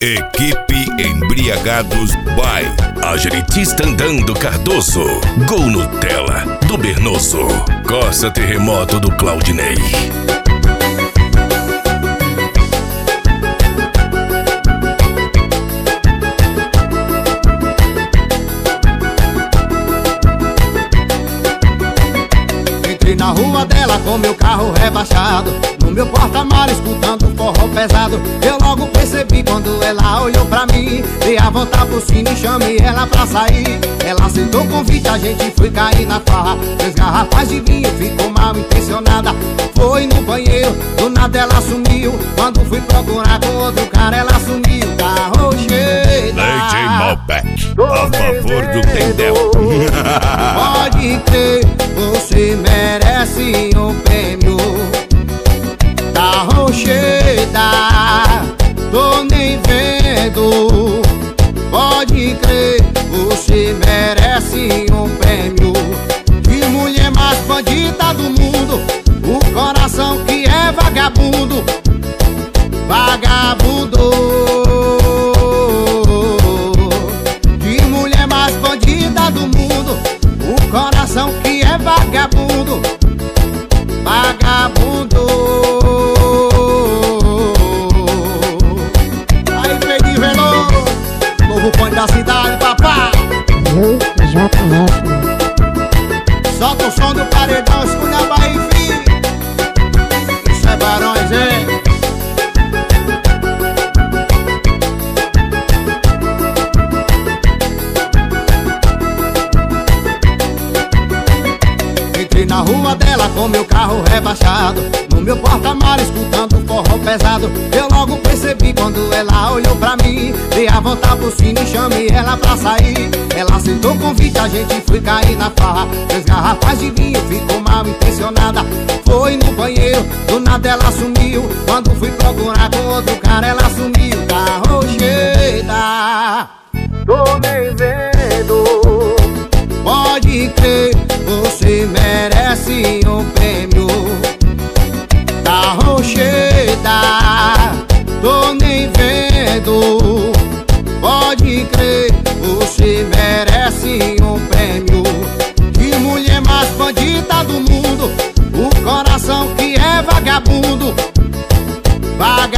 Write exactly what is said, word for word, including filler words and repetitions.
Equipe Embriagados by Ageritista Andando Cardoso, Gol Nutella do Bernoso, Costa Terremoto do Claudinei. Entrei na rua dela com meu carro rebaixado, no meu porta-malas escutando forró pesado. Eu logo percebi quando ela olhou pra mim, dei a volta por cima e chamei ela pra sair. Ela aceitou o convite, a gente foi cair na farra. Três garrafas de vinho, ficou mal intencionada. Foi no banheiro, do nada ela sumiu. Quando fui procurar com outro cara, ela sumiu. Carro cheio D J Malbec, a favor do Tendel. Pode crer, você merece um prêmio. Tá rocheda, tô nem vendo. Pode crer, você merece um prêmio. Que mulher mais bandida do mundo, o coração que é vagabundo. Vagabundo. Que mulher mais bandida do mundo, o coração que é vagabundo. Vagabundo. Aí, Pedro Veloso, novo ponto da cidade, papá. Eu, J F. Solta o som do paredão, escuta a Bahia, filho. Isso é Barões, hein? Entrei na rua dela com meu carro rebaixado, no meu porta-malas escutando forró pesado. Eu logo percebi quando ela olhou pra mim, dei a volta por cima e chamei ela pra sair. Ela aceitou o convite, a gente foi cair na farra. Três garrafas de vinho, ficou mal intencionada. Foi no banheiro, do nada ela sumiu. Quando fui procurar com outro cara, ela sumiu. Carro cheia, tô nem vendo. Pode crer, você merece um prêmio. Tá rocheda, tô nem vendo. Pode crer, você merece um prêmio. Que mulher mais bandida do mundo, o coração que é vagabundo. Vagabundo.